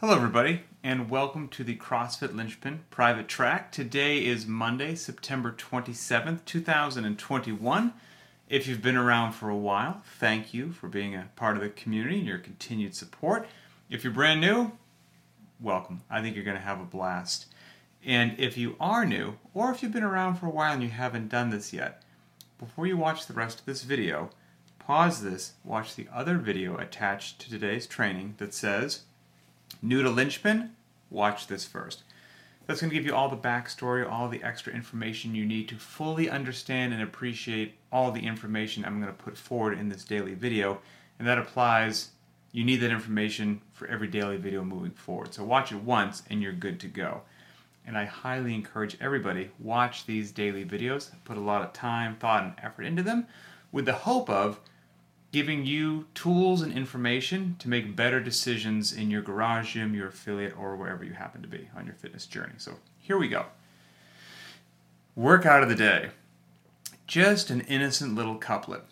Hello everybody, and welcome to the CrossFit Linchpin private track. Today is Monday, September 27th, 2021. If you've been around for a while, thank you for being a part of the community and your continued support. If you're brand new, welcome. I think you're going to have a blast. And if you are new, or if you've been around for a while and you haven't done this yet, before you watch the rest of this video, pause this, watch the other video attached to today's training that says, new to Linchpin, watch this first. That's going to give you all the backstory, all the extra information you need to fully understand and appreciate all the information I'm going to put forward in this daily video. And that applies, you need that information for every daily video moving forward. So watch it once and you're good to go. And I highly encourage everybody, watch these daily videos, put a lot of time, thought, and effort into them with the hope of giving you tools and information to make better decisions in your garage gym, your affiliate, or wherever you happen to be on your fitness journey. So here we go. Workout of the day. Just an innocent little couplet.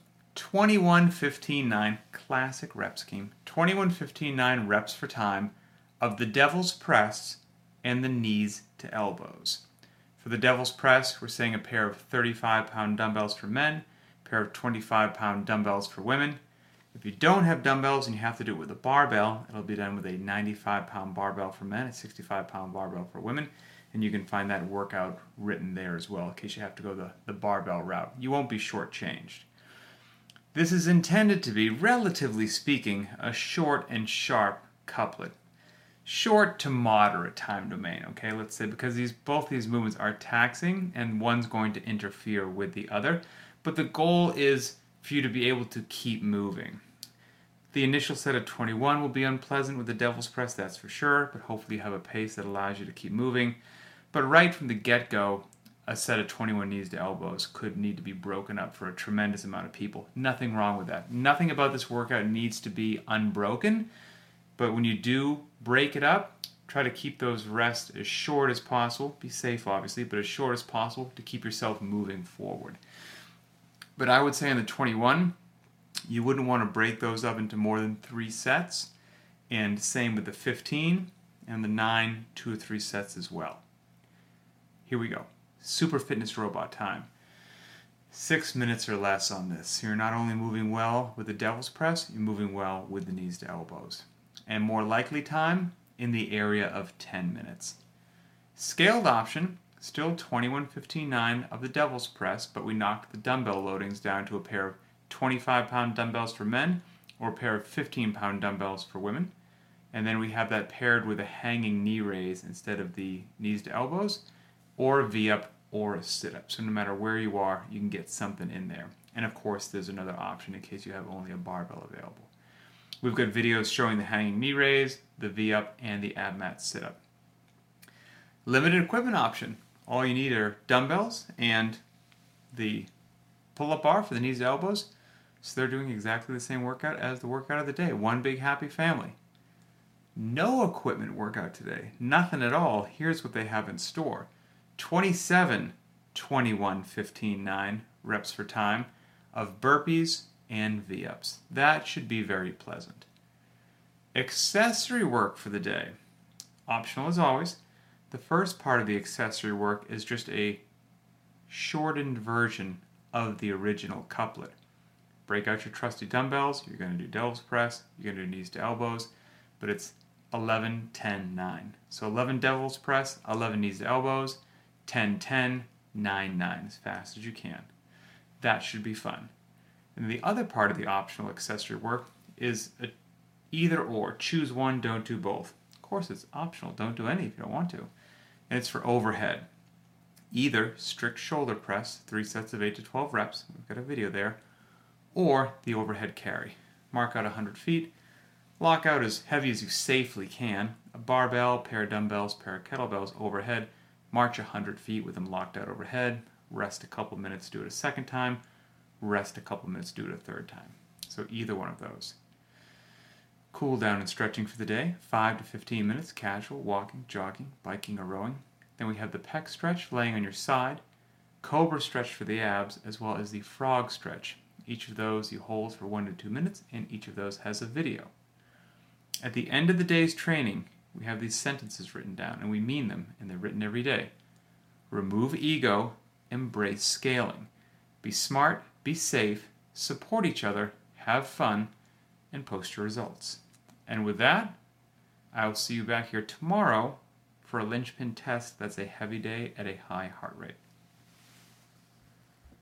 21-15-9, classic rep scheme. 21-15-9 reps for time of the devil's press and the knees to elbows. For the devil's press, we're saying a pair of 35-pound dumbbells for men, pair of 25-pound dumbbells for women. If you don't have dumbbells and you have to do it with a barbell, it'll be done with a 95-pound barbell for men, a 65-pound barbell for women, and you can find that workout written there as well in case you have to go the barbell route. You won't be shortchanged. This is intended to be, relatively speaking, a short and sharp couplet. Short to moderate time domain, okay? Let's say because both these movements are taxing and one's going to interfere with the other. But the goal is for you to be able to keep moving. The initial set of 21 will be unpleasant with the devil's press, that's for sure, but hopefully you have a pace that allows you to keep moving. But right from the get-go, a set of 21 knees to elbows could need to be broken up for a tremendous amount of people. Nothing wrong with that. Nothing about this workout needs to be unbroken, but when you do break it up, try to keep those rests as short as possible. Be safe, obviously, but as short as possible to keep yourself moving forward. But I would say on the 21, you wouldn't want to break those up into more than 3 sets. And same with the 15 and the 9, 2 or 3 sets as well. Here we go. Super fitness robot time. 6 minutes or less on this. You're not only moving well with the devil's press, you're moving well with the knees to elbows. And more likely time in the area of 10 minutes. Scaled option. Still 21-15-9 of the devil's press, but we knocked the dumbbell loadings down to a pair of 25-pound dumbbells for men or a pair of 15-pound dumbbells for women. And then we have that paired with a hanging knee raise instead of the knees to elbows, or a V-up or a sit-up. So no matter where you are, you can get something in there. And of course, there's another option in case you have only a barbell available. We've got videos showing the hanging knee raise, the V-up, and the ab mat sit-up. Limited equipment option. All you need are dumbbells and the pull-up bar for the knees to elbows. So they're doing exactly the same workout as the workout of the day. One big happy family. No equipment workout today. Nothing at all. Here's what they have in store. 27-21-15-9 reps for time of burpees and V-ups. That should be very pleasant. Accessory work for the day. Optional as always. The first part of the accessory work is just a shortened version of the original couplet. Break out your trusty dumbbells, you're going to do devil's press, you're going to do knees to elbows, but it's 11-10-9. So 11 devil's press, 11 knees to elbows, 10-10, 9-9 as fast as you can. That should be fun. And the other part of the optional accessory work is either or. Choose one, don't do both. Of course it's optional, don't do any if you don't want to. And it's for overhead. Either strict shoulder press, 3 sets of 8 to 12 reps, we've got a video there, or the overhead carry. Mark out 100 feet, lock out as heavy as you safely can, a barbell, pair of dumbbells, pair of kettlebells overhead, march 100 feet with them locked out overhead, rest a couple minutes, do it a second time, rest a couple minutes, do it a third time. So either one of those. Cool down and stretching for the day, 5 to 15 minutes, casual, walking, jogging, biking, or rowing. Then we have the pec stretch, laying on your side, cobra stretch for the abs, as well as the frog stretch. Each of those you hold for 1 to 2 minutes, and each of those has a video. At the end of the day's training, we have these sentences written down, and we mean them, and they're written every day. Remove ego, embrace scaling. Be smart, be safe, support each other, have fun, and post your results. And with that, I'll see you back here tomorrow for a linchpin test that's a heavy day at a high heart rate.